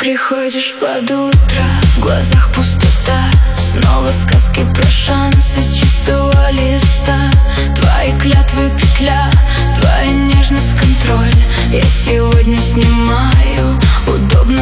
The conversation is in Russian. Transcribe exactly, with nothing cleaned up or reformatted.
приходишь под утро, в глазах пустота. Снова сказки про шанс из чистого листа. Твои клятвы петля, твоя нежность контроль. Я сегодня снимаю удобно